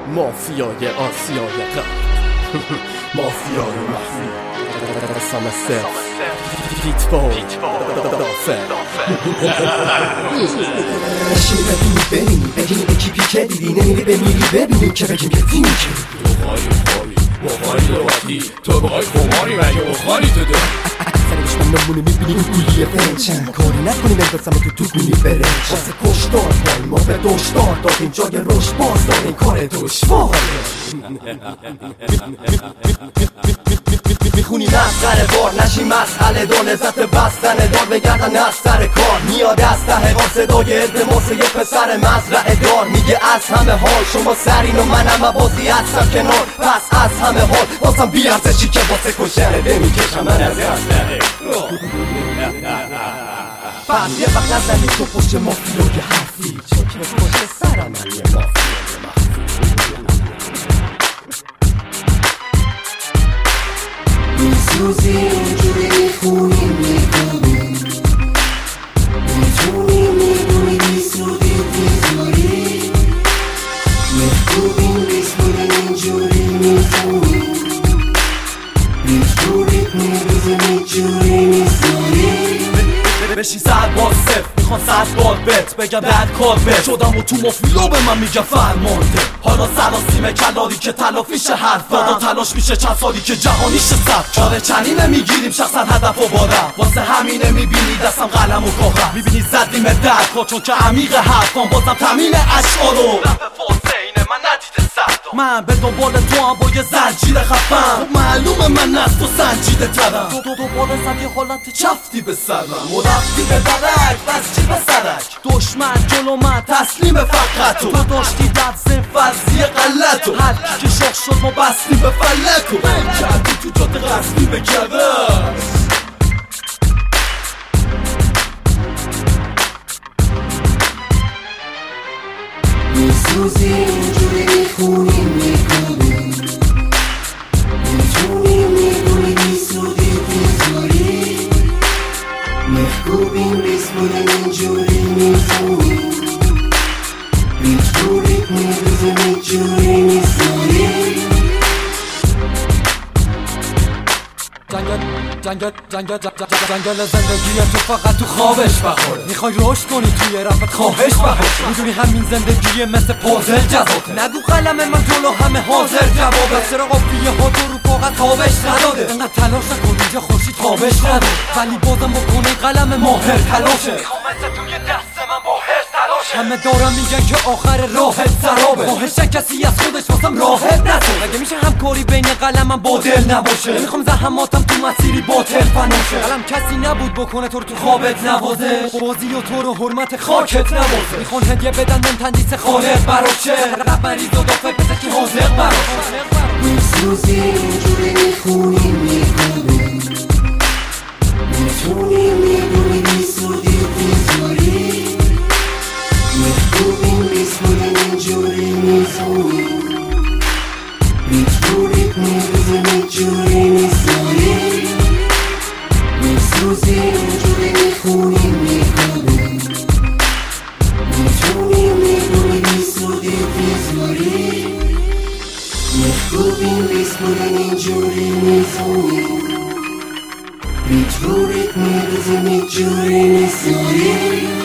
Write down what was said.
مافیای آسیای غرب مافیای مخفی قسم صرف پیتبول دافر نشینی ببینی برینی بگینی به کی پیکه دیدی نمیری بمیری ببینی که بگیم که دینی که بخاری لغتی تو بخوای خماری مگه بخاری تو ده اکثر دشمن نمونه میبینی اون گولیه فرنچن کاری نکنی بندازم و تو گونی برنچ واسه کشتار پای ما به دشتار دادیم جای رشد باز داریم کار دشواره میخونی مسخره بار نشی مسئله دار لذت بستن دار بگردن از سر کار میاد از ته قار صدای التماس یه پسر مزرعه دار میگه از همه حال شما سرین و منم و بازی هستم کنار پس از همه حال بازم بیارزشی که واسه کشتن ده میکشم من از اسلحه پس یه وقت نزنی تو پشت مافیای حرفی چون که پشت سرم من یه مافیای مخفی میسوزی اونجوری میخونی میکنی میتونی میدونی بیسودی بیزوری محبوبین بیس بودن اینجوری میخونی بیجوریت میریزه میجوری میزوری بشی سر باز صفر میخوان 100 بار بت بگم بعد کار بت شدم و تو مفیلو به من میگه فرمانده حالا سلاسیم کلاری که تلافیش حرف دادا تلاش میشه چند سالی که جهانیش سب چاره چنینه میگیریم شخصا هدف و بارم واسه همینه میبینی دستم قلم و کاغذ میبینی زدیم درکا چون که عمیق حرفان بازم تمین اشعارو رپ فاسینه من ندیده سردم من به دنبال تو هم با یه زنجیر خفم معلومه من از تو سنجیده ترم تو دوباره زد یه حالت چفتی به سرم و رفتی به درک بس چی به سرک دشمن جلو من تسلیم فقط تو داشتی لفظ فرضی غلط و هر کی که شخ شد ما بستیم به فلک و بل کردی تو جاده قصدی به کرش میسوزی اونجوری میخونی میکنی میتونی میدونی بیسودی بیزوری محبوبین بیس بودن اینجوری میخونی بیجوریت میریزه میجوری میزوری جنگل زندگی تو فقط تو خوابش بخوره میخوای رشد کنی توی رفت خواهش بخوره میدونی همین زندگی مثل پازل جذابه نگو قلم من جلو همه حاضر جوابه چرا قافیه ها تو رو کاغذ تابش نداده انقدر تلاش نکن اینجا خورشید تابش نداره ولی بازم بکنه قلم ماهر تلاشه میخوام مثل توی دست من با هر تلاشه همه دارم میگن که آخر راهت سرابه خواهشن کسی از خودش واسم راحت نسه مگه میشه همکاری بین قلمم با دل نباشه نمیخوام زحماتم تو مسیری باطل فناشه قلم کسی نبود بکنه تو رو تو خوابت نوازه بازی و تو رو حرمت خاکت نوازه میخوان هدیه بدن من تندیس خالق براشه رب مریض و دافر بزه که حاضق براشه میسوزی اونجوری میخونی میکنی میتونی میدونی بیسودی بیزوری محبوبین بیس بودن اینجوری میزونی بیجوریت میریزه میجوری میزوری میسوزی اونجوری میخونی میکنی میتونی میدونی بیسودی بیزوری محبوبین بیس بودن اینجوری میزونی بیجوریت میریزه میجوری میزوری